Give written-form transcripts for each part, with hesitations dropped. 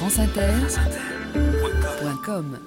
franceinter.com.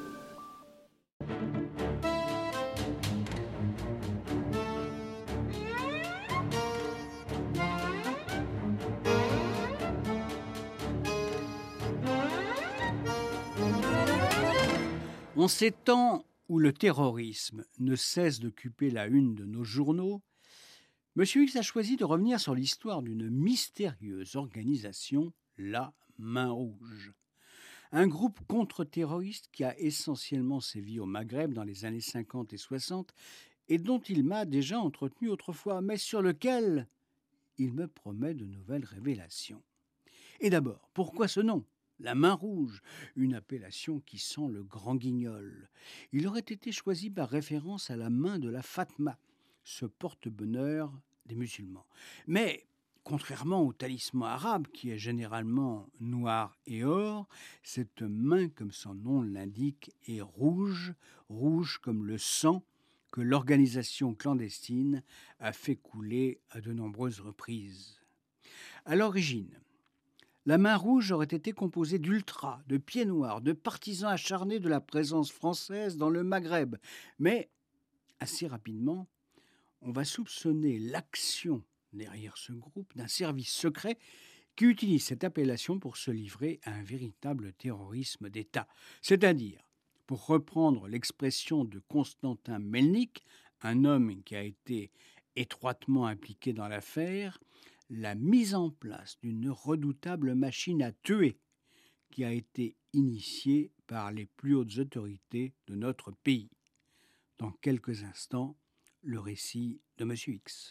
En ces temps où le terrorisme ne cesse d'occuper la une de nos journaux, M. X a choisi de revenir sur l'histoire d'une mystérieuse organisation, la Main Rouge. Un groupe contre-terroriste qui a essentiellement sévi au Maghreb dans les années 50 et 60 et dont il m'a déjà entretenu autrefois, mais sur lequel il me promet de nouvelles révélations. Et d'abord, pourquoi ce nom ? La Main Rouge, une appellation qui sent le grand guignol. Il aurait été choisi par référence à la main de la Fatma, ce porte-bonheur des musulmans. Mais, contrairement au talisman arabe, qui est généralement noir et or, cette main, comme son nom l'indique, est rouge, rouge comme le sang que l'organisation clandestine a fait couler à de nombreuses reprises. À l'origine, la Main Rouge aurait été composée d'ultras, de pieds noirs, de partisans acharnés de la présence française dans le Maghreb. Mais, assez rapidement, on va soupçonner l'action derrière ce groupe d'un service secret qui utilise cette appellation pour se livrer à un véritable terrorisme d'État. C'est-à-dire, pour reprendre l'expression de Constantin Melnik, un homme qui a été étroitement impliqué dans l'affaire, la mise en place d'une redoutable machine à tuer qui a été initiée par les plus hautes autorités de notre pays. Dans quelques instants, le récit de M. X.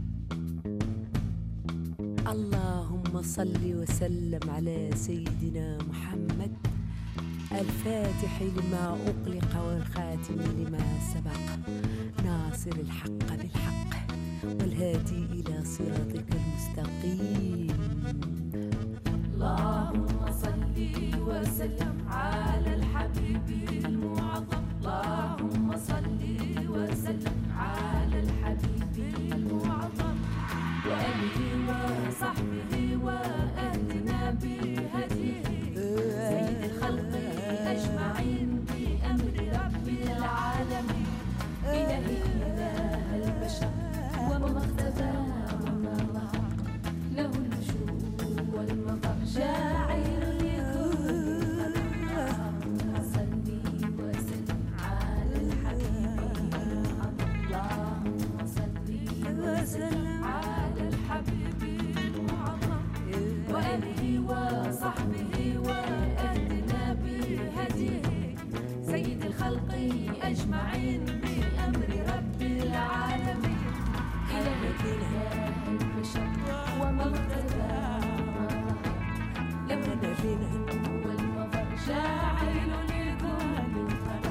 اللهم صل وسلم على سيدنا محمد الفاتح لما أغلق والخاتم لما سبق ناصر الحق بالحق والهادي إلى صراطك المستقيم اللهم صل وسلم على الحبيب المعظم اللهم صل وسلم على الحبيب المعظم وآله وصحبه وأهلنا بهديه سيد الخلق أجمعين بأمر رب العالمين إلهي إله البشر وما اختفى وما ظهر له الوجود والمظهر جاعل لكل اللهم صل وسلم على الحبيب اللهم صل وسلم على الحبيب المعظم وآله وصحبه وأهلنا بهديه سيد الخلق أجمعين بأمر رب العالمين إله البشر وما اغتدى لم نبينا والمظهر جاعل لكل الخلق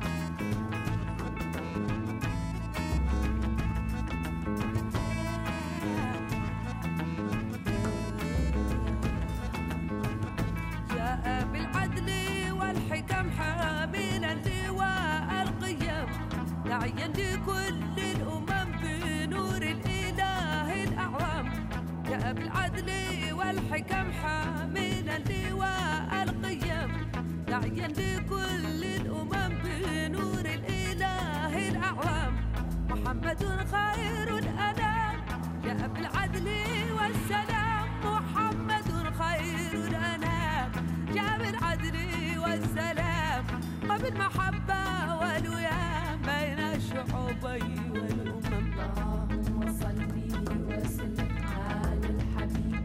جاء بالعدل والحكم حاملا لواء القيم داعيا لكل الأمم بنور الإله الأعظم جاء بالعدل والحكم حاملا لواء القيم داعيا لكل الأمم بنور الإله الأعظم محمد خير الأنام جاء بالعدل والسلام محمد خير الأنام جاء بالعدل والسلام قبل محبة والويام بين الشعوبين والأمم اللهم صل وسلم على الحبيب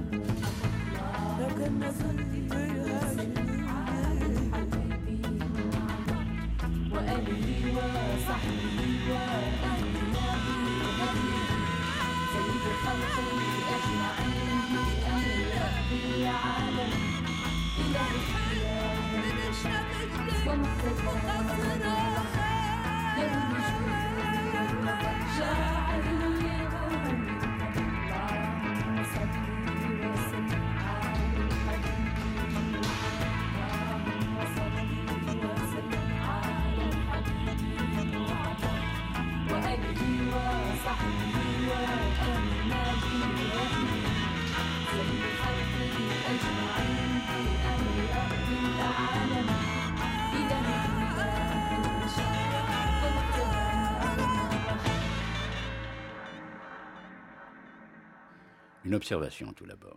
لك نصلي على الحبيب وآله وصحبه وأهلنا بهديه سيد الخلق أجمعين بأمر رب العالمين إله الشمس ومحتفى له الوجود جاعل لكم اللهم صل وسلم على الحبيب اللهم صل وسلم على الحبيب وآله وصحبه وأهلنا بهديه سيد الخلق أجمعين بأمر Une observation tout d'abord.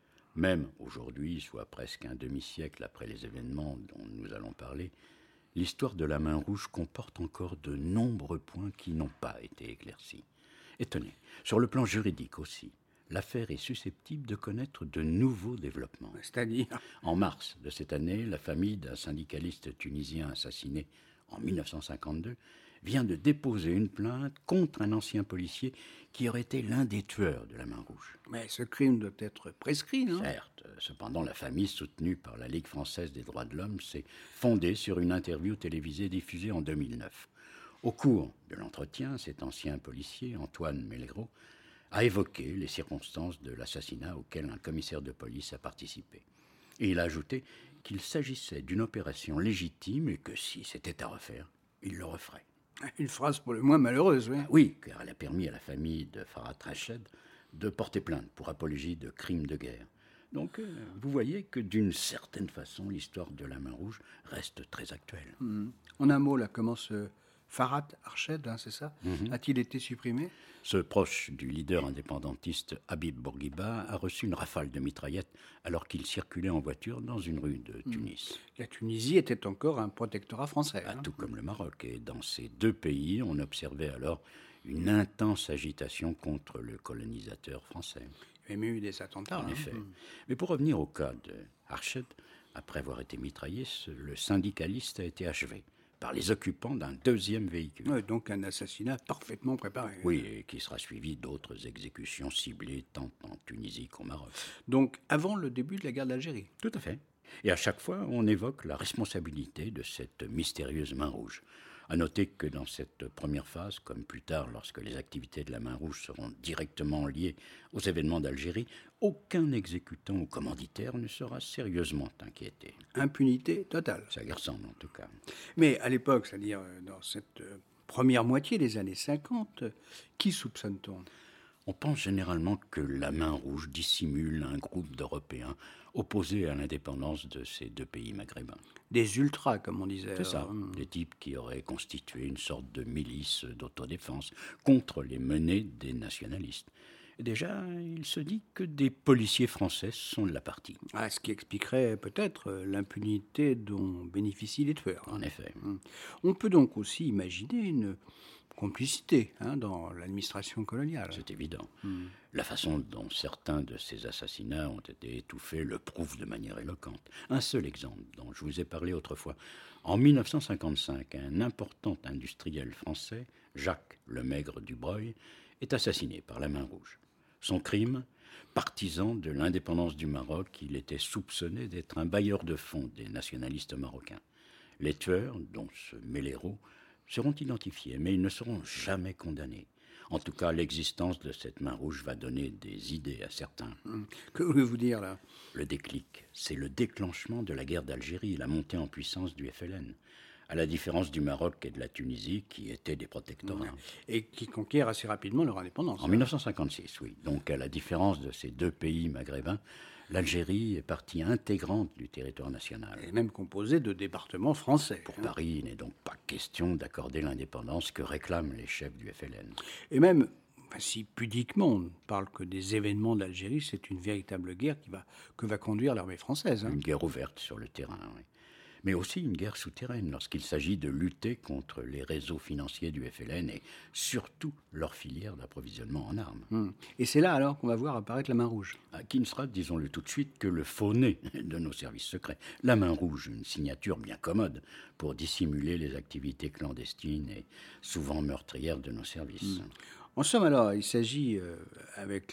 Même aujourd'hui, soit presque un demi-siècle après les événements dont nous allons parler, l'histoire de la main rouge comporte encore de nombreux points qui n'ont pas été éclaircis. Et tenez, sur le plan juridique aussi, l'affaire est susceptible de connaître de nouveaux développements. C'est-à-dire? En mars de cette année, la famille d'un syndicaliste tunisien assassiné en 1952 vient de déposer une plainte contre un ancien policier qui aurait été l'un des tueurs de la main rouge. Mais ce crime doit être prescrit, non? Certes, cependant, la famille, soutenue par la Ligue française des droits de l'homme, s'est fondée sur une interview télévisée diffusée en 2009. Au cours de l'entretien, cet ancien policier, Antoine Melero, a évoqué les circonstances de l'assassinat auquel un commissaire de police a participé. Et il a ajouté qu'il s'agissait d'une opération légitime et que si c'était à refaire, il le referait. Une phrase pour le moins malheureuse, oui. Oui, car elle a permis à la famille de Farhat Rached de porter plainte pour apologie de crimes de guerre. Donc, vous voyez que d'une certaine façon, l'histoire de la main rouge reste très actuelle. En un mot, là, comment ce Farhat Rached, hein, c'est ça, a-t-il été supprimé? Ce proche du leader indépendantiste Habib Bourguiba a reçu une rafale de mitraillettes alors qu'il circulait en voiture dans une rue de Tunis. La Tunisie était encore un protectorat français. Ah, hein. tout comme le Maroc. Et dans ces deux pays, on observait alors une intense agitation contre le colonisateur français. Il y a même eu des attentats. En hein. effet. Mais pour revenir au cas de Rached, après avoir été mitraillé, le syndicaliste a été achevé par les occupants d'un deuxième véhicule. Ouais, donc un assassinat parfaitement préparé. Oui, et qui sera suivi d'autres exécutions ciblées tant en Tunisie qu'au Maroc. Donc avant le début de la guerre d'Algérie. Tout à fait. Et à chaque fois, on évoque la responsabilité de cette mystérieuse main rouge. À noter que dans cette première phase, comme plus tard lorsque les activités de la main rouge seront directement liées aux événements d'Algérie, aucun exécutant ou commanditaire ne sera sérieusement inquiété. Impunité totale. Ça y ressemble en tout cas. Mais à l'époque, c'est-à-dire dans cette première moitié des années 50, qui soupçonne-t-on? On pense généralement que la main rouge dissimule un groupe d'Européens opposés à l'indépendance de ces deux pays maghrébins. Des ultras, comme on disait. C'est ça, des types qui auraient constitué une sorte de milice d'autodéfense contre les menées des nationalistes. Et déjà, il se dit que des policiers français sont de la partie. Ah, ce qui expliquerait peut-être l'impunité dont bénéficient les tueurs. En effet. On peut donc aussi imaginer une complicité dans l'administration coloniale. C'est évident. La façon dont certains de ces assassinats ont été étouffés le prouve de manière éloquente. Un seul exemple dont je vous ai parlé autrefois. En 1955, un important industriel français, Jacques Lemaigre Dubreuil, est assassiné par la main rouge. Son crime, partisan de l'indépendance du Maroc, il était soupçonné d'être un bailleur de fonds des nationalistes marocains. Les tueurs, dont ce Melero, seront identifiés, mais ils ne seront jamais condamnés. En tout cas, l'existence de cette main rouge va donner des idées à certains. Que voulez-vous dire là? Le déclic, c'est le déclenchement de la guerre d'Algérie, la montée en puissance du FLN, à la différence du Maroc et de la Tunisie, qui étaient des protectorats. Et qui conquièrent assez rapidement leur indépendance. En 1956, oui. Donc, à la différence de ces deux pays maghrébins, l'Algérie est partie intégrante du territoire national. Et même composé de départements français. Pour Paris, il n'est donc pas question d'accorder l'indépendance que réclament les chefs du FLN. Et même, si pudiquement on ne parle que des événements d'Algérie, c'est une véritable guerre que va conduire l'armée française. Une guerre ouverte sur le terrain, oui. Mais aussi une guerre souterraine lorsqu'il s'agit de lutter contre les réseaux financiers du FLN et surtout leur filière d'approvisionnement en armes. Et c'est là alors qu'on va voir apparaître la main rouge. Qui ne sera, disons-le tout de suite, que le faux nez de nos services secrets. La main rouge, une signature bien commode pour dissimuler les activités clandestines et souvent meurtrières de nos services. En somme alors, il s'agit, avec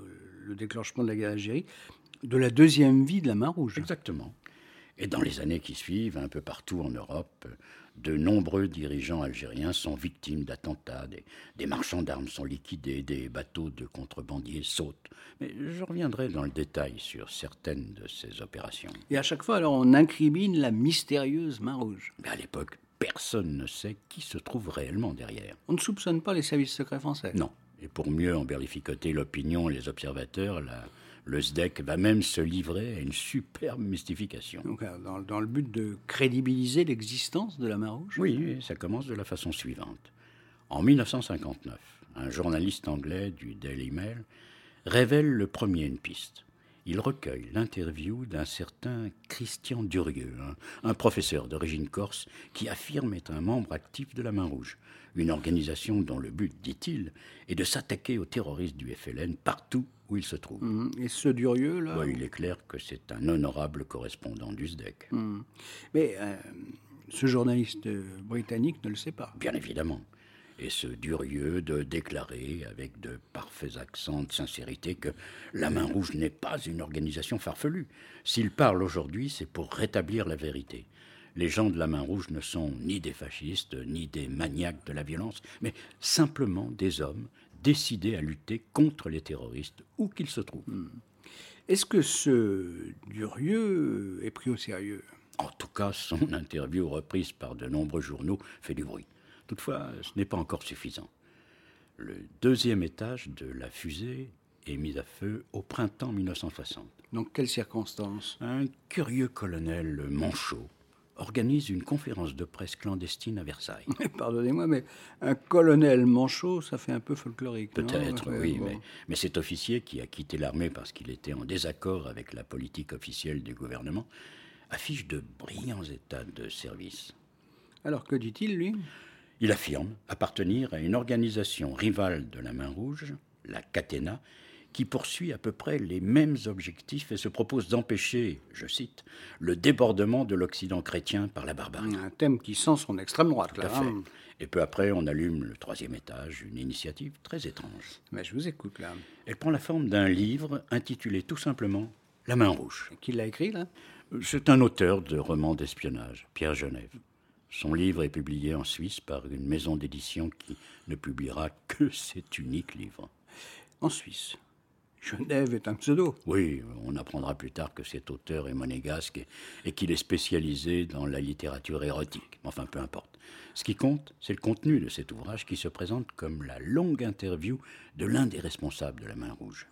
le déclenchement de la guerre d'Algérie, de la deuxième vie de la main rouge. Exactement. Et dans les années qui suivent, un peu partout en Europe, de nombreux dirigeants algériens sont victimes d'attentats, des marchands d'armes sont liquidés, des bateaux de contrebandiers sautent. Mais je reviendrai dans le détail sur certaines de ces opérations. Et à chaque fois, alors, on incrimine la mystérieuse main rouge. Mais à l'époque, personne ne sait qui se trouve réellement derrière. On ne soupçonne pas les services secrets français. Non. Et pour mieux emberlificoter l'opinion et les observateurs, le SDEC va même se livrer à une superbe mystification. Donc, dans le but de crédibiliser l'existence de la main rouge. Oui, et ça commence de la façon suivante. En 1959, un journaliste anglais du Daily Mail révèle le premier une piste. Il recueille l'interview d'un certain Christian Durieux, un professeur d'origine corse qui affirme être un membre actif de la Main Rouge, une organisation dont le but, dit-il, est de s'attaquer aux terroristes du FLN partout où ils se trouvent. Et ce Durieux, là Il est clair que c'est un honorable correspondant du SDEC. Mais ce journaliste britannique ne le sait pas. Bien évidemment. Et ce Durieux de déclarer avec de parfaits accents de sincérité que la Main Rouge n'est pas une organisation farfelue. S'il parle aujourd'hui, c'est pour rétablir la vérité. Les gens de la Main Rouge ne sont ni des fascistes, ni des maniaques de la violence, mais simplement des hommes décidés à lutter contre les terroristes, où qu'ils se trouvent. Est-ce que ce Durieux est pris au sérieux? En tout cas, son interview reprise par de nombreux journaux fait du bruit. Toutefois, ce n'est pas encore suffisant. Le deuxième étage de la fusée est mis à feu au printemps 1960. Dans quelles circonstances? Un curieux colonel Manchot organise une conférence de presse clandestine à Versailles. Pardonnez-moi, mais un colonel manchot, ça fait un peu folklorique, non? Peut-être, Ouais, oui, bon. mais cet officier qui a quitté l'armée parce qu'il était en désaccord avec la politique officielle du gouvernement affiche de brillants états de service. Alors, que dit-il, lui? Il affirme appartenir à une organisation rivale de la Main Rouge, la Catena, qui poursuit à peu près les mêmes objectifs et se propose d'empêcher, je cite, le débordement de l'Occident chrétien par la barbarie. Un thème qui sent son extrême droite, Tout là. à fait. Hein. Et peu après, on allume le troisième étage, une initiative très étrange. Mais je vous écoute, là. Elle prend la forme d'un livre intitulé tout simplement La Main Rouge. Qui l'a écrit, là? C'est un auteur de romans d'espionnage, Pierre Genève. Son livre est publié en Suisse par une maison d'édition qui ne publiera que cet unique livre. En Suisse. Genève est un pseudo. Oui, on apprendra plus tard que cet auteur est monégasque et qu'il est spécialisé dans la littérature érotique. Enfin, peu importe. Ce qui compte, c'est le contenu de cet ouvrage qui se présente comme la longue interview de l'un des responsables de la Main Rouge.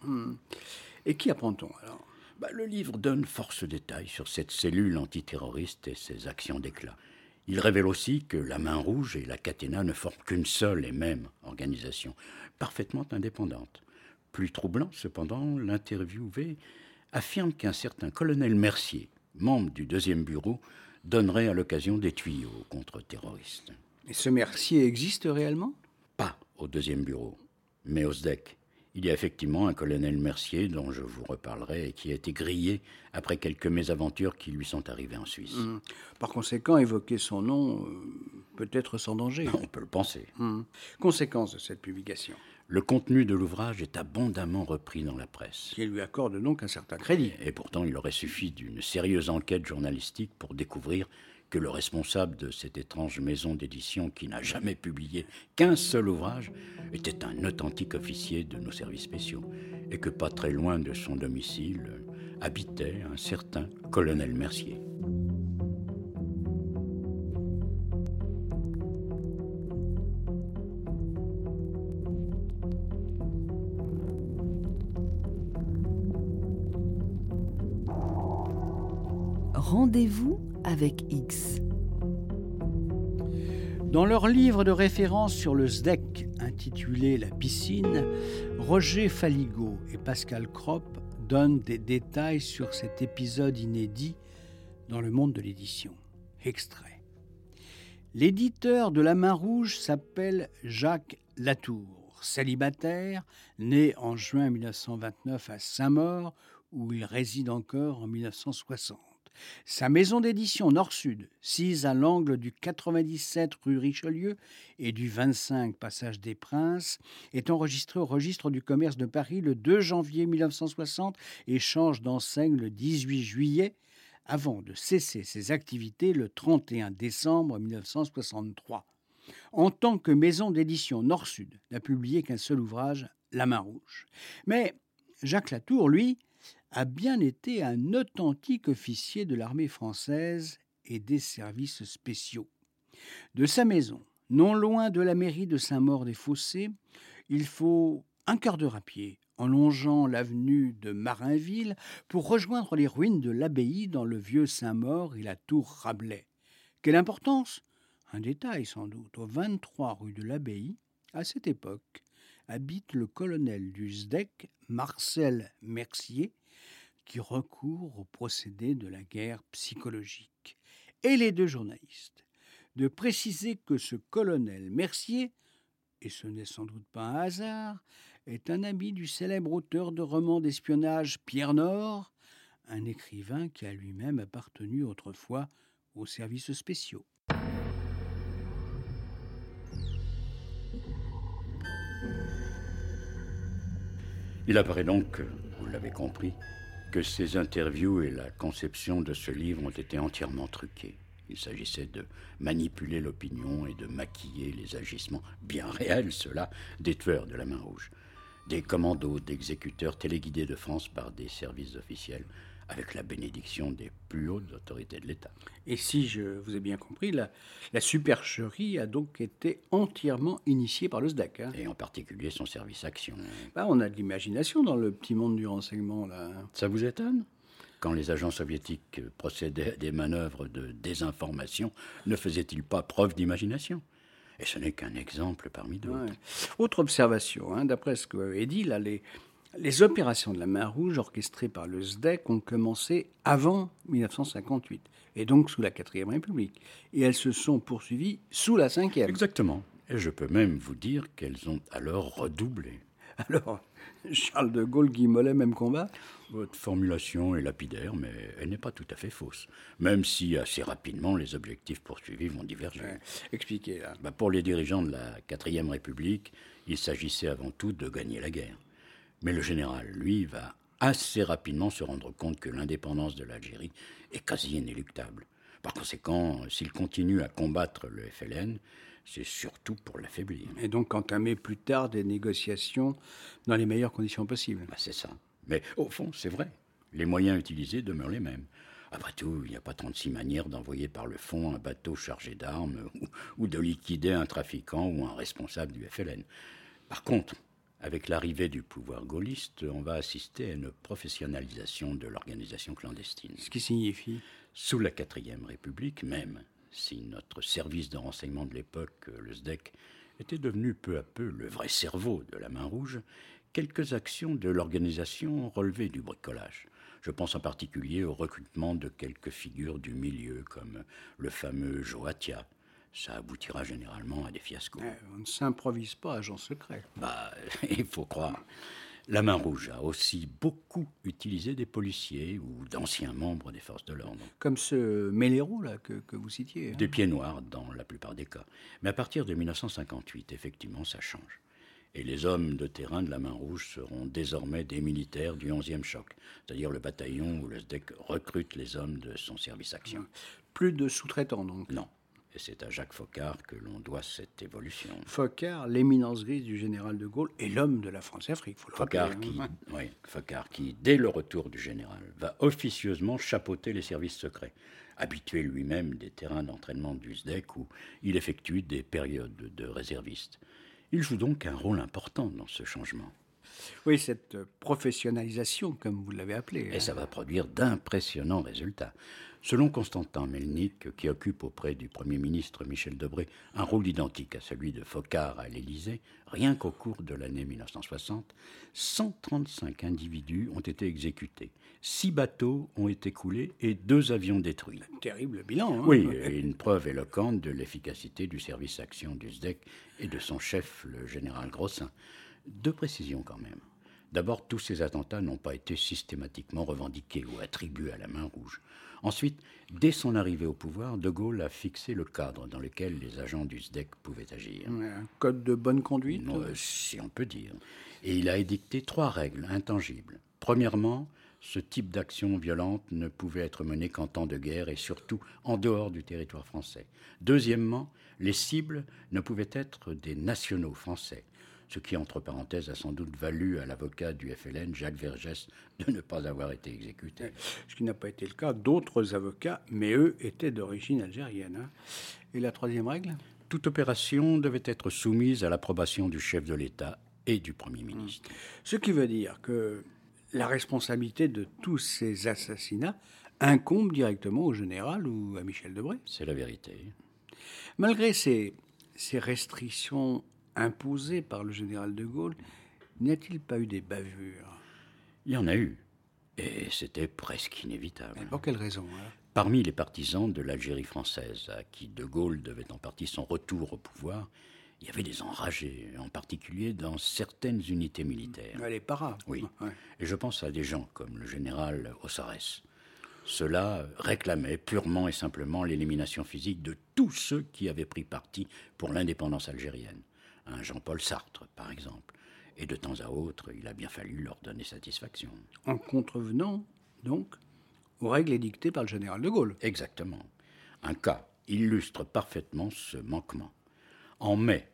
Et qui apprend-on, alors? Le livre donne force détails sur cette cellule antiterroriste et ses actions d'éclat. Il révèle aussi que la Main Rouge et la Catena ne forment qu'une seule et même organisation, parfaitement indépendante. Plus troublant, cependant, l'interviewé affirme qu'un certain colonel Mercier, membre du 2e bureau, donnerait à l'occasion des tuyaux aux contre-terroristes. Et ce Mercier existe réellement? Pas au 2e bureau, mais au SDEC. Il y a effectivement un colonel Mercier dont je vous reparlerai et qui a été grillé après quelques mésaventures qui lui sont arrivées en Suisse. Par conséquent, évoquer son nom peut être sans danger. On peut le penser. Conséquence de cette publication, Le contenu de l'ouvrage est abondamment repris dans la presse. qui lui accorde donc un certain crédit. Et pourtant, il aurait suffi d'une sérieuse enquête journalistique pour découvrir que le responsable de cette étrange maison d'édition qui n'a jamais publié qu'un seul ouvrage était un authentique officier de nos services spéciaux et que pas très loin de son domicile habitait un certain colonel Mercier. Rendez-vous avec X. Dans leur livre de référence sur le SDEC intitulé La piscine, Roger Faligot et Pascal Kropp donnent des détails sur cet épisode inédit dans le monde de l'édition. Extrait. L'éditeur de La Main Rouge s'appelle Jacques Latour, célibataire, né en juin 1929 à Saint-Maur, où il réside encore en 1960. Sa maison d'édition Nord-Sud, sise à l'angle du 97 rue Richelieu et du 25 passage des Princes, est enregistrée au registre du commerce de Paris le 2 janvier 1960 et change d'enseigne le 18 juillet, avant de cesser ses activités le 31 décembre 1963. En tant que maison d'édition Nord-Sud, n'a publié qu'un seul ouvrage, La Main Rouge. Mais Jacques Latour, lui, a bien été un authentique officier de l'armée française et des services spéciaux. De sa maison, non loin de la mairie de Saint-Maur-des-Fossés, il faut un quart d'heure à pied, en longeant l'avenue de Marinville, pour rejoindre les ruines de l'abbaye dans le vieux Saint-Maur et la tour Rabelais. Quelle importance ? Un détail sans doute, au 23 rue de l'Abbaye, à cette époque, habite le colonel du SDEC, Marcel Mercier, qui recourt au procédé de la guerre psychologique. Et les deux journalistes, de préciser que ce colonel Mercier, et ce n'est sans doute pas un hasard, est un ami du célèbre auteur de romans d'espionnage Pierre Nord, un écrivain qui a lui-même appartenu autrefois aux services spéciaux. Il apparaît donc, vous l'avez compris, que ces interviews et la conception de ce livre ont été entièrement truquées. Il s'agissait de manipuler l'opinion et de maquiller les agissements, bien réels ceux-là, des tueurs de la main rouge. Des commandos d'exécuteurs téléguidés de France par des services officiels, avec la bénédiction des plus hautes autorités de l'État. Et si je vous ai bien compris, la supercherie a donc été entièrement initiée par le SDEC. Hein. Et en particulier son service action. On a de l'imagination dans le petit monde du renseignement, là. Ça vous étonne ? Quand les agents soviétiques procédaient à des manœuvres de désinformation, ne faisaient-ils pas preuve d'imagination ? Et ce n'est qu'un exemple parmi d'autres. Ouais. Autre observation, d'après ce que vous avez dit, là, les opérations de la main rouge orchestrées par le SDEC ont commencé avant 1958, et donc sous la 4e République. Et elles se sont poursuivies sous la 5e. Exactement. Et je peux même vous dire qu'elles ont alors redoublé. Alors, Charles de Gaulle, Guy Mollet, même combat ? Votre formulation est lapidaire, mais elle n'est pas tout à fait fausse. Même si assez rapidement, les objectifs poursuivis vont diverger. Ouais. Expliquez, là. Pour les dirigeants de la 4e République, il s'agissait avant tout de gagner la guerre. Mais le général, lui, va assez rapidement se rendre compte que l'indépendance de l'Algérie est quasi inéluctable. Par conséquent, s'il continue à combattre le FLN, c'est surtout pour l'affaiblir. Et donc entamer plus tard des négociations dans les meilleures conditions possibles. C'est ça. Mais au fond, c'est vrai. Les moyens utilisés demeurent les mêmes. Après tout, il n'y a pas 36 manières d'envoyer par le fond un bateau chargé d'armes ou de liquider un trafiquant ou un responsable du FLN. Par contre, avec l'arrivée du pouvoir gaulliste, on va assister à une professionnalisation de l'organisation clandestine. Ce qui signifie ? Sous la 4e République même, si notre service de renseignement de l'époque, le SDEC, était devenu peu à peu le vrai cerveau de la main rouge, quelques actions de l'organisation relevaient du bricolage. Je pense en particulier au recrutement de quelques figures du milieu, comme le fameux Joatia. Ça aboutira généralement à des fiascos. On ne s'improvise pas agent secret. Il faut croire. La main rouge a aussi beaucoup utilisé des policiers ou d'anciens membres des forces de l'ordre. Comme ce Méléro, là, que vous citiez. Des pieds noirs dans la plupart des cas. Mais à partir de 1958, effectivement, ça change. Et les hommes de terrain de la main rouge seront désormais des militaires du 11e choc, c'est-à-dire le bataillon où le SDEC recrute les hommes de son service action. Plus de sous-traitants, donc. Non. Et c'est à Jacques Foccart que l'on doit cette évolution. Foccart, l'éminence grise du général de Gaulle et l'homme de la France-Afrique, il faut le rappeler. Foccart qui, dès le retour du général, va officieusement chapeauter les services secrets, habitué lui-même des terrains d'entraînement du SDEC où il effectue des périodes de réserviste. Il joue donc un rôle important dans ce changement. Oui, cette professionnalisation, comme vous l'avez appelé. Et ça va produire d'impressionnants résultats. Selon Constantin Melnik, qui occupe auprès du Premier ministre Michel Debré un rôle identique à celui de Foccart à l'Élysée, rien qu'au cours de l'année 1960, 135 individus ont été exécutés, 6 bateaux ont été coulés et 2 avions détruits. Terrible bilan. Oui, et une preuve éloquente de l'efficacité du service action du SDEC et de son chef, le général Grossin. 2 précisions quand même. D'abord, tous ces attentats n'ont pas été systématiquement revendiqués ou attribués à la main rouge. Ensuite, dès son arrivée au pouvoir, De Gaulle a fixé le cadre dans lequel les agents du SDEC pouvaient agir. Un code de bonne conduite ? Si on peut dire. Et il a édicté 3 règles intangibles. Premièrement, ce type d'action violente ne pouvait être mené qu'en temps de guerre et surtout en dehors du territoire français. Deuxièmement, les cibles ne pouvaient être des nationaux français. Ce qui, entre parenthèses, a sans doute valu à l'avocat du FLN, Jacques Vergès, de ne pas avoir été exécuté. Ce qui n'a pas été le cas d'autres avocats, mais eux étaient d'origine algérienne. Et la 3e règle ? Toute opération devait être soumise à l'approbation du chef de l'État et du Premier ministre. Ce qui veut dire que la responsabilité de tous ces assassinats incombe directement au général ou à Michel Debré. C'est la vérité. Malgré ces restrictions imposée par le général de Gaulle, n'y a-t-il pas eu des bavures? Il y en a eu, et c'était presque inévitable. Et pour quelle raison alors? Parmi les partisans de l'Algérie française, à qui de Gaulle devait en partie son retour au pouvoir, il y avait des enragés, en particulier dans certaines unités militaires. Les paras. Oui, Ouais. et je pense à des gens comme le général Ossarès. Ceux-là réclamaient purement et simplement l'élimination physique de tous ceux qui avaient pris parti pour l'indépendance algérienne. Un Jean-Paul Sartre, par exemple. Et de temps à autre, il a bien fallu leur donner satisfaction. En contrevenant, donc, aux règles édictées par le général de Gaulle. Exactement. Un cas illustre parfaitement ce manquement. En mai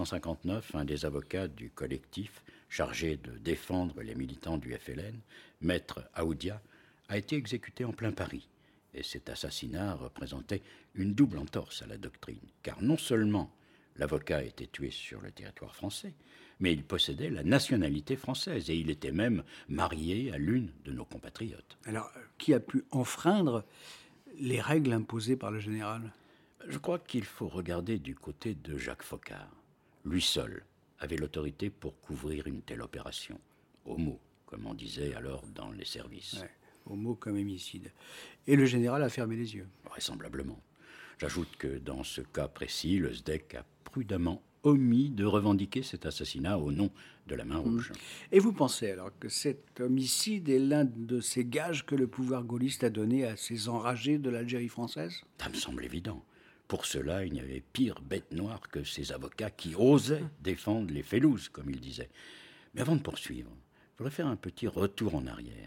1959, un des avocats du collectif chargé de défendre les militants du FLN, maître Aoudia, a été exécuté en plein Paris. Et cet assassinat représentait une double entorse à la doctrine, car non seulement l'avocat était tué sur le territoire français, mais il possédait la nationalité française et il était même marié à l'une de nos compatriotes. Alors, qui a pu enfreindre les règles imposées par le général? Je crois qu'il faut regarder du côté de Jacques Foccart. Lui seul avait l'autorité pour couvrir une telle opération. Homo, comme on disait alors dans les services. Ouais, homo comme homicide. Et le général a fermé les yeux. Vraisemblablement. J'ajoute que dans ce cas précis, le SDEC a prudemment omis de revendiquer cet assassinat au nom de la Main Rouge. Et vous pensez alors que cet homicide est l'un de ces gages que le pouvoir gaulliste a donné à ces enragés de l'Algérie française? Ça me semble évident. Pour cela, il n'y avait pire bête noire que ces avocats qui osaient défendre les félouses, comme ils disaient. Mais avant de poursuivre, je voudrais faire un petit retour en arrière.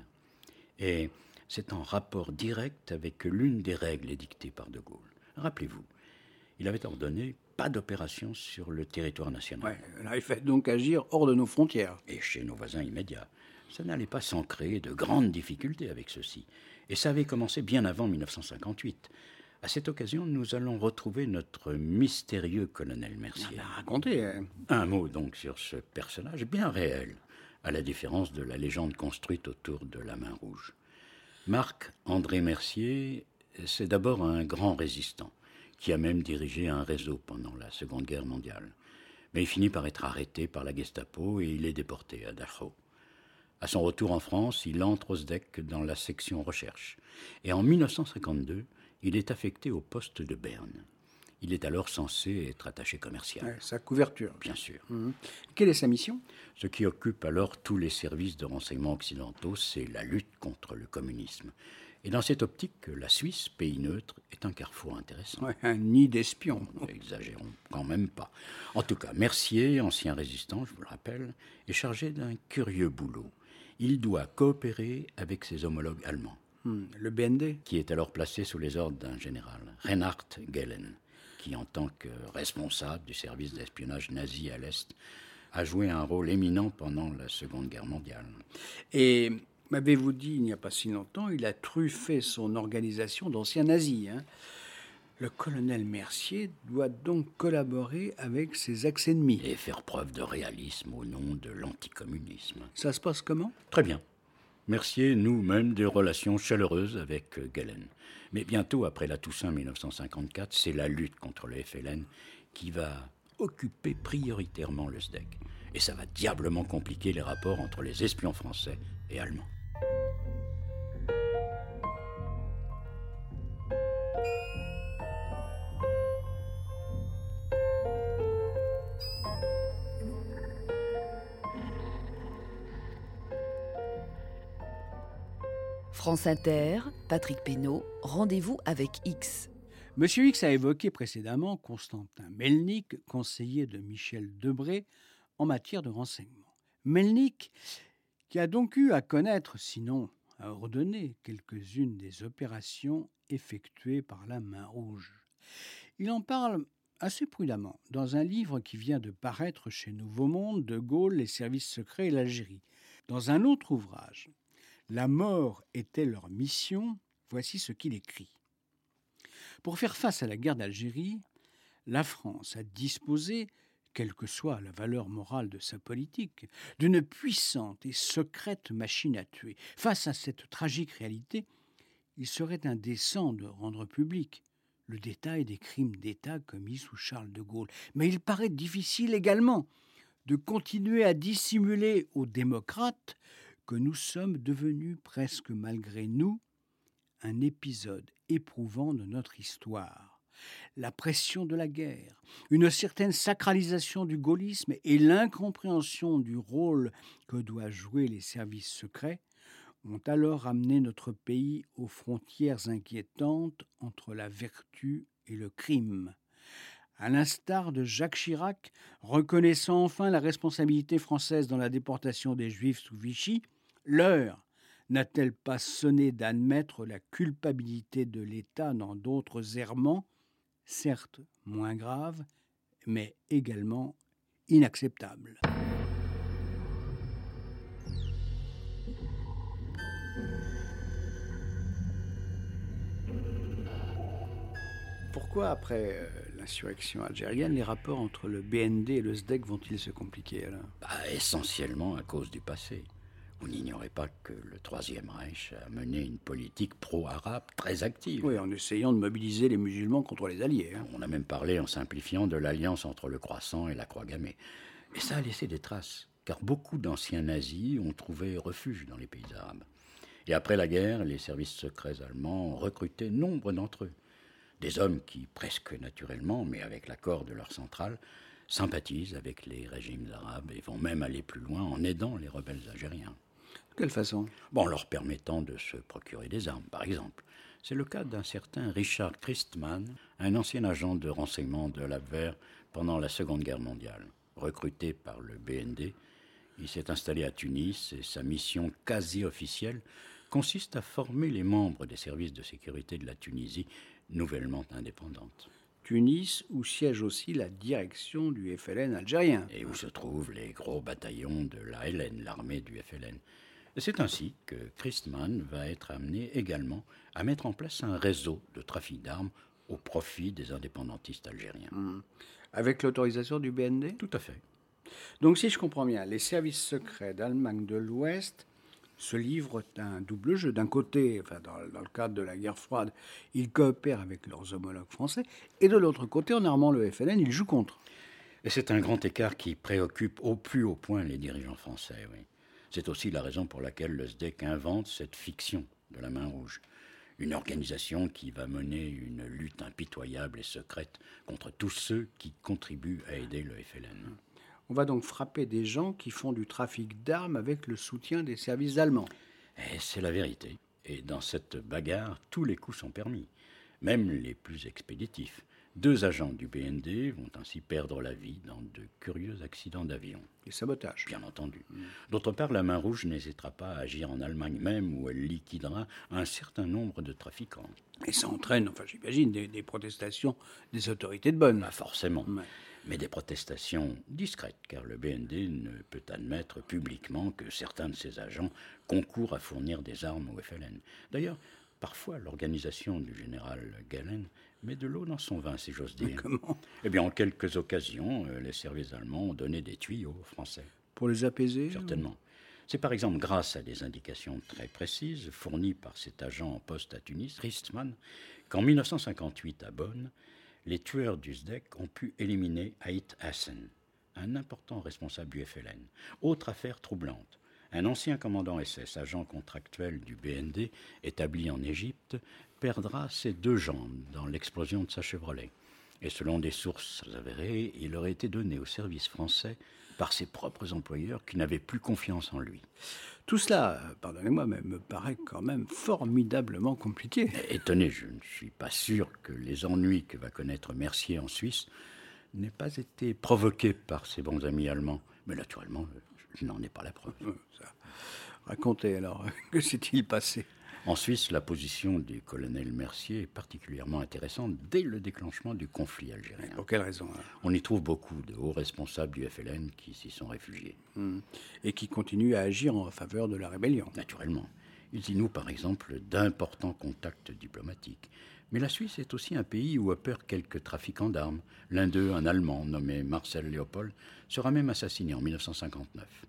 Et c'est en rapport direct avec l'une des règles édictées par De Gaulle. Rappelez-vous, il avait ordonné pas d'opération sur le territoire national. Ouais, alors il fait donc agir hors de nos frontières. Et chez nos voisins immédiats. Ça n'allait pas sans créer de grandes difficultés avec ceux-ci. Et ça avait commencé bien avant 1958. À cette occasion, nous allons retrouver notre mystérieux colonel Mercier. Racontez. Un mot donc sur ce personnage bien réel, à la différence de la légende construite autour de la Main Rouge. Marc-André Mercier, c'est d'abord un grand résistant, qui a même dirigé un réseau pendant la Seconde Guerre mondiale. Mais il finit par être arrêté par la Gestapo et il est déporté à Dachau. À son retour en France, il entre au SDEC dans la section recherche. Et en 1952, il est affecté au poste de Berne. Il est alors censé être attaché commercial. Ouais, sa couverture. Bien sûr. Quelle est sa mission? Ce qui occupe alors tous les services de renseignement occidentaux, c'est la lutte contre le communisme. Et dans cette optique, la Suisse, pays neutre, est un carrefour intéressant. Ouais, un nid d'espions. Exagérons quand même pas. En tout cas, Mercier, ancien résistant, je vous le rappelle, est chargé d'un curieux boulot. Il doit coopérer avec ses homologues allemands, Le BND. qui est alors placé sous les ordres d'un général, Reinhard Gehlen, qui, en tant que responsable du service d'espionnage nazi à l'Est, a joué un rôle éminent pendant la Seconde Guerre mondiale. Et m'avez-vous dit, il n'y a pas si longtemps, il a truffé son organisation d'anciens nazis. Le colonel Mercier doit donc collaborer avec ses ex-ennemis. Et faire preuve de réalisme au nom de l'anticommunisme. Ça se passe comment? Très bien. Mercier noue même des relations chaleureuses avec Gehlen. Mais bientôt, après la Toussaint 1954, c'est la lutte contre le FLN qui va occuper prioritairement le SDEC. Et ça va diablement compliquer les rapports entre les espions français et allemands. France Inter, Patrick Pénaud, rendez-vous avec X. Monsieur X a évoqué précédemment Constantin Melnik, conseiller de Michel Debré en matière de renseignement. Melnik, qui a donc eu à connaître, sinon à ordonner, quelques-unes des opérations effectuées par la Main Rouge. Il en parle assez prudemment dans un livre qui vient de paraître chez Nouveau Monde, De Gaulle, les services secrets et l'Algérie. Dans un autre ouvrage, La mort était leur mission, voici ce qu'il écrit. Pour faire face à la guerre d'Algérie, la France a disposé, quelle que soit la valeur morale de sa politique, d'une puissante et secrète machine à tuer. Face à cette tragique réalité, il serait indécent de rendre public le détail des crimes d'État commis sous Charles de Gaulle. Mais il paraît difficile également de continuer à dissimuler aux démocrates que nous sommes devenus presque malgré nous un épisode éprouvant de notre histoire. La pression de la guerre, une certaine sacralisation du gaullisme et l'incompréhension du rôle que doivent jouer les services secrets ont alors amené notre pays aux frontières inquiétantes entre la vertu et le crime. À l'instar de Jacques Chirac, reconnaissant enfin la responsabilité française dans la déportation des Juifs sous Vichy, l'heure n'a-t-elle pas sonné d'admettre la culpabilité de l'État dans d'autres errements, certes moins graves, mais également inacceptables? Pourquoi, après l'insurrection algérienne, les rapports entre le BND et le SDEC vont-ils se compliquer alors? Essentiellement à cause du passé. Vous n'ignorez pas que le Troisième Reich a mené une politique pro-arabe très active. Oui, en essayant de mobiliser les musulmans contre les alliés. On a même parlé, en simplifiant, de l'alliance entre le Croissant et la Croix gammée. Et ça a laissé des traces, car beaucoup d'anciens nazis ont trouvé refuge dans les pays arabes. Et après la guerre, les services secrets allemands ont recruté nombre d'entre eux. Des hommes qui, presque naturellement, mais avec l'accord de leur centrale, sympathisent avec les régimes arabes et vont même aller plus loin en aidant les rebelles algériens. De quelle façon? En leur permettant de se procurer des armes, par exemple. C'est le cas d'un certain Richard Christmann, un ancien agent de renseignement de l'Abwehr pendant la Seconde Guerre mondiale. Recruté par le BND, il s'est installé à Tunis et sa mission quasi officielle consiste à former les membres des services de sécurité de la Tunisie, nouvellement indépendante. Tunis, où siège aussi la direction du FLN algérien. Et où se trouvent les gros bataillons de la LN, l'armée du FLN. C'est ainsi que Christmann va être amené également à mettre en place un réseau de trafic d'armes au profit des indépendantistes algériens. Avec l'autorisation du BND? Tout à fait. Donc si je comprends bien, les services secrets d'Allemagne de l'Ouest se livrent un double jeu. D'un côté, dans le cadre de la guerre froide, ils coopèrent avec leurs homologues français, et de l'autre côté, en armant le FLN, ils jouent contre. Et c'est un grand écart qui préoccupe au plus haut point les dirigeants français, oui. C'est aussi la raison pour laquelle le SDEC invente cette fiction de la main rouge. Une organisation qui va mener une lutte impitoyable et secrète contre tous ceux qui contribuent à aider le FLN. On va donc frapper des gens qui font du trafic d'armes avec le soutien des services allemands. Et c'est la vérité. Et dans cette bagarre, tous les coups sont permis, même les plus expéditifs. 2 agents du BND vont ainsi perdre la vie dans de curieux accidents d'avion. Et sabotage. Bien entendu. D'autre part, la main rouge n'hésitera pas à agir en Allemagne même, où elle liquidera un certain nombre de trafiquants. Et ça entraîne, j'imagine, des protestations des autorités de bonne. Forcément. Ouais. Mais des protestations discrètes, car le BND ne peut admettre publiquement que certains de ses agents concourent à fournir des armes au FLN. D'ailleurs, parfois, l'organisation du général Galen met de l'eau dans son vin, si j'ose dire. Comment? Eh bien, en quelques occasions, les services allemands ont donné des tuyaux aux Français. Pour les apaiser? Certainement. C'est par exemple grâce à des indications très précises fournies par cet agent en poste à Tunis, Christmann, qu'en 1958 à Bonn, les tueurs du SDEC ont pu éliminer Ait Hassen, un important responsable du FLN. Autre affaire troublante. Un ancien commandant SS, agent contractuel du BND, établi en Égypte, perdra ses 2 jambes dans l'explosion de sa Chevrolet. Et selon des sources avérées, il aurait été donné au service français par ses propres employeurs qui n'avaient plus confiance en lui. Tout cela, pardonnez-moi, mais me paraît quand même formidablement compliqué. Étonné, je ne suis pas sûr que les ennuis que va connaître Mercier en Suisse n'aient pas été provoqués par ses bons amis allemands. Mais naturellement, je n'en ai pas la preuve. Racontez alors, que s'est-il passé? En Suisse, la position du colonel Mercier est particulièrement intéressante dès le déclenchement du conflit algérien. Pour quelle raison? On y trouve beaucoup de hauts responsables du FLN qui s'y sont réfugiés. Et qui continuent à agir en faveur de la rébellion. Naturellement. Ils y nouent par exemple d'importants contacts diplomatiques. Mais la Suisse est aussi un pays où opèrent quelques trafiquants d'armes. L'un d'eux, un Allemand nommé Marcel Léopold, sera même assassiné en 1959.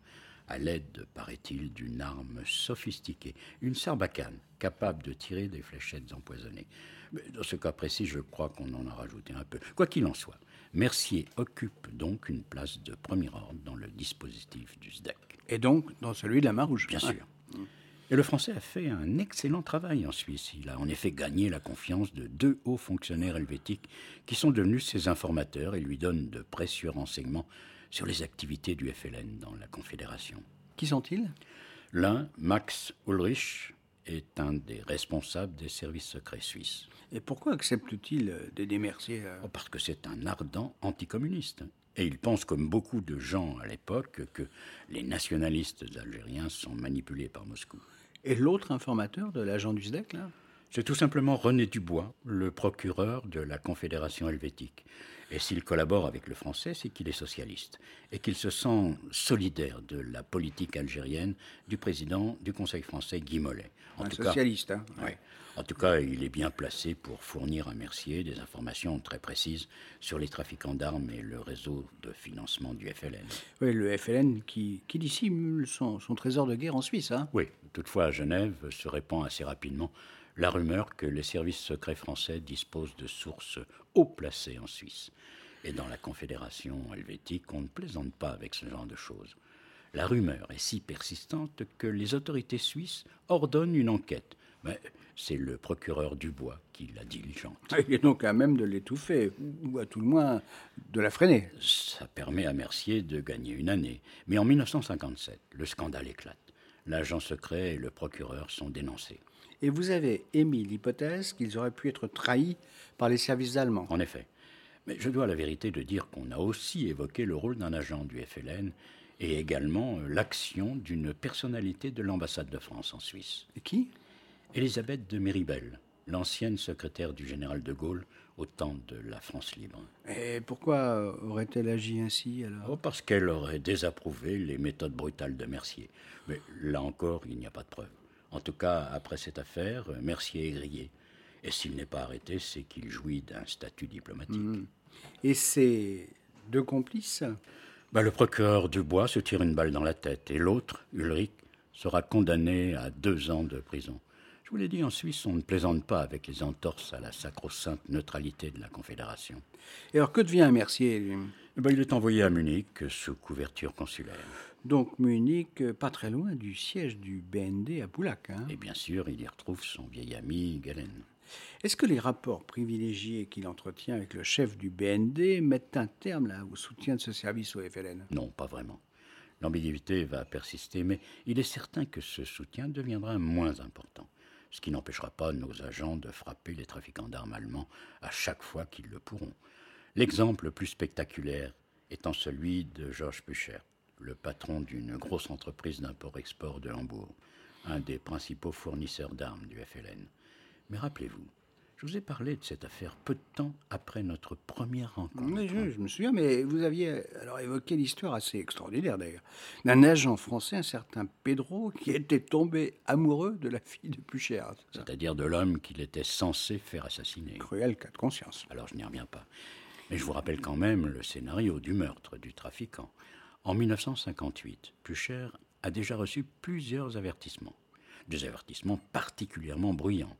à l'aide, paraît-il, d'une arme sophistiquée, une sarbacane, capable de tirer des fléchettes empoisonnées. Mais dans ce cas précis, je crois qu'on en a rajouté un peu. Quoi qu'il en soit, Mercier occupe donc une place de premier ordre dans le dispositif du SDEC. Et donc, dans celui de la Main-Rouge. Bien sûr. Et le Français a fait un excellent travail en Suisse. Il a en effet gagné la confiance de 2 hauts fonctionnaires helvétiques qui sont devenus ses informateurs et lui donnent de précieux renseignements sur les activités du FLN dans la Confédération. Qui sont-ils? L'un, Max Ulrich, est un des responsables des services secrets suisses. Et pourquoi accepte-t-il d'aider Mercier Parce que c'est un ardent anticommuniste. Et il pense, comme beaucoup de gens à l'époque, que les nationalistes algériens sont manipulés par Moscou. Et l'autre informateur de l'agent du SDEC, là? C'est tout simplement René Dubois, le procureur de la Confédération helvétique. Et s'il collabore avec le français, c'est qu'il est socialiste et qu'il se sent solidaire de la politique algérienne du président du Conseil français, Guy Mollet. Un socialiste, hein? Oui. En tout cas, il est bien placé pour fournir à Mercier des informations très précises sur les trafiquants d'armes et le réseau de financement du FLN. Oui, le FLN qui dissimule son trésor de guerre en Suisse, hein? Oui, toutefois à Genève se répand assez rapidement la rumeur que les services secrets français disposent de sources haut placées en Suisse. Et dans la Confédération helvétique, on ne plaisante pas avec ce genre de choses. La rumeur est si persistante que les autorités suisses ordonnent une enquête. Mais c'est le procureur Dubois qui la diligente. Il est donc à même de l'étouffer, ou à tout le moins de la freiner. Ça permet à Mercier de gagner une année. Mais en 1957, le scandale éclate. L'agent secret et le procureur sont dénoncés. Et vous avez émis l'hypothèse qu'ils auraient pu être trahis par les services allemands. En effet. Mais je dois la vérité de dire qu'on a aussi évoqué le rôle d'un agent du FLN et également l'action d'une personnalité de l'ambassade de France en Suisse. Et qui? Élisabeth de Méribel, l'ancienne secrétaire du général de Gaulle au temps de la France libre. Et pourquoi aurait-elle agi ainsi alors? Parce qu'elle aurait désapprouvé les méthodes brutales de Mercier. Mais là encore, il n'y a pas de preuve. En tout cas, après cette affaire, Mercier est grillé. Et s'il n'est pas arrêté, c'est qu'il jouit d'un statut diplomatique. Et ces 2 complices? Le procureur Dubois se tire une balle dans la tête et l'autre, Ulrich, sera condamné à 2 ans de prison. Je vous l'ai dit, en Suisse, on ne plaisante pas avec les entorses à la sacro-sainte neutralité de la Confédération. Et alors que devient Mercier, lui? Il est envoyé à Munich sous couverture consulaire. Donc Munich, pas très loin du siège du BND à Boulac, hein? Et bien sûr, il y retrouve son vieil ami Galen. Est-ce que les rapports privilégiés qu'il entretient avec le chef du BND mettent un terme là, au soutien de ce service au FLN? Non, pas vraiment. L'ambiguïté va persister, mais il est certain que ce soutien deviendra moins important, ce qui n'empêchera pas nos agents de frapper les trafiquants d'armes allemands à chaque fois qu'ils le pourront. L'exemple le plus spectaculaire étant celui de Georges Pucher, le patron d'une grosse entreprise d'import-export de Hambourg, un des principaux fournisseurs d'armes du FLN. Mais rappelez-vous, je vous ai parlé de cette affaire peu de temps après notre première rencontre. Oui, je me souviens, mais vous aviez alors évoqué l'histoire assez extraordinaire d'ailleurs, d'un agent français, un certain Pedro, qui était tombé amoureux de la fille de Pucher. C'est-à-dire de l'homme qu'il était censé faire assassiner. Cruel cas de conscience. Alors je n'y reviens pas. Mais je vous rappelle quand même le scénario du meurtre du trafiquant. En 1958, Pucher a déjà reçu plusieurs avertissements. Des avertissements particulièrement bruyants.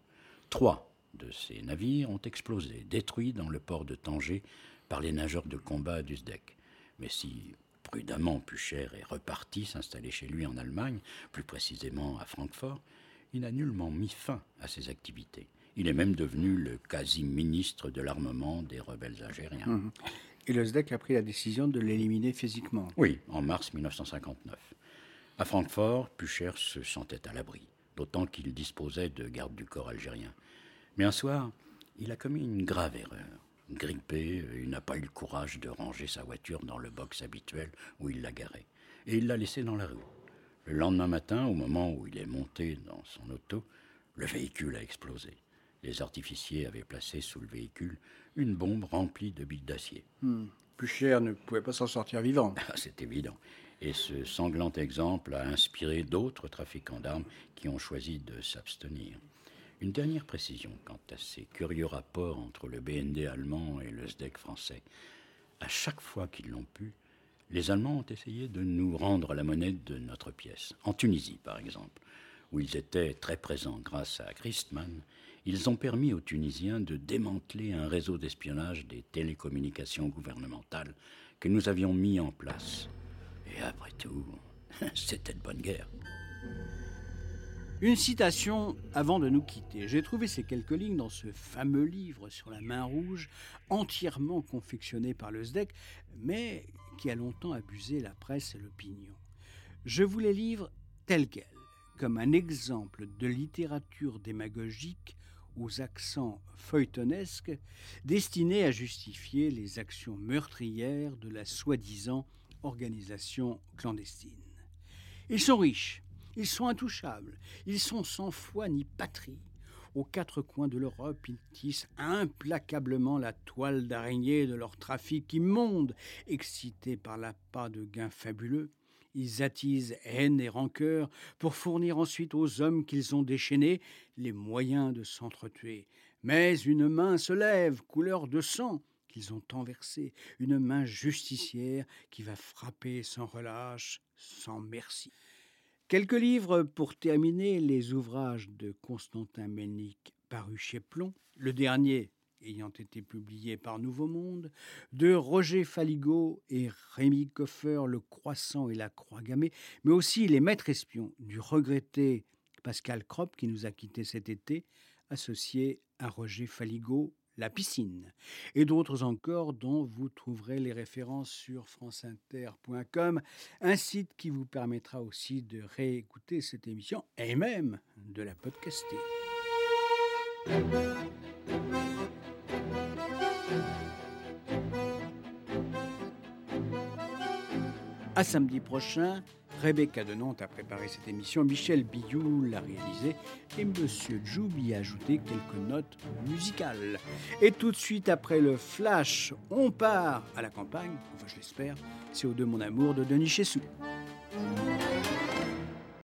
3 de ces navires ont explosé, détruits dans le port de Tanger par les nageurs de combat du SDEC. Mais si prudemment Pucher est reparti s'installer chez lui en Allemagne, plus précisément à Francfort, il n'a nullement mis fin à ses activités. Il est même devenu le quasi-ministre de l'armement des rebelles algériens. Et le SDEC a pris la décision de l'éliminer physiquement. Oui, en mars 1959. À Francfort, Pucher se sentait à l'abri, d'autant qu'il disposait de gardes du corps algériens. Mais un soir, il a commis une grave erreur. Grippé, il n'a pas eu le courage de ranger sa voiture dans le box habituel où il l'a garée. Et il l'a laissée dans la rue. Le lendemain matin, au moment où il est monté dans son auto, le véhicule a explosé. Les artificiers avaient placé sous le véhicule une bombe remplie de billes d'acier. Pucher ne pouvait pas s'en sortir vivant. C'est évident. Et ce sanglant exemple a inspiré d'autres trafiquants d'armes qui ont choisi de s'abstenir. Une dernière précision quant à ces curieux rapports entre le BND allemand et le SDEC français. À chaque fois qu'ils l'ont pu, Les Allemands ont essayé de nous rendre la monnaie de notre pièce. En Tunisie, par exemple, où ils étaient très présents grâce à Christmann, ils ont permis aux Tunisiens de démanteler un réseau d'espionnage des télécommunications gouvernementales que nous avions mis en place. Et après tout, c'était de bonne guerre. Une citation avant de nous quitter. J'ai trouvé ces quelques lignes dans ce fameux livre sur la main rouge, entièrement confectionné par le SDEC, mais qui a longtemps abusé la presse et l'opinion. Je vous les livre tels quels, comme un exemple de littérature démagogique aux accents feuilletonesques, destinés à justifier les actions meurtrières de la soi-disant organisation clandestine. Ils sont riches. Ils sont intouchables, ils sont sans foi ni patrie. Aux quatre coins de l'Europe, ils tissent implacablement la toile d'araignée de leur trafic immonde. Excités par l'appât de gains fabuleux, ils attisent haine et rancœur pour fournir ensuite aux hommes qu'ils ont déchaînés les moyens de s'entretuer. Mais une main se lève, couleur de sang, qu'ils ont tant versé, une main justicière qui va frapper sans relâche, sans merci. Quelques livres pour terminer les ouvrages de Constantin Melnick parus chez Plon, le dernier ayant été publié par Nouveau Monde, de Roger Faligot et Rémi Coffer, Le Croissant et la Croix gammée, mais aussi Les Maîtres espions du regretté Pascal Kropp qui nous a quittés cet été, associé à Roger Faligot, La Piscine, et d'autres encore dont vous trouverez les références sur franceinter.com, un site qui vous permettra aussi de réécouter cette émission et même de la podcaster. À samedi prochain. Rebecca de Nantes a préparé cette émission, Michel Billou l'a réalisée et Monsieur Djoubi a ajouté quelques notes musicales. Et tout de suite après le flash, on part à la campagne, enfin je l'espère, CO2 Mon Amour de Denis Chessou.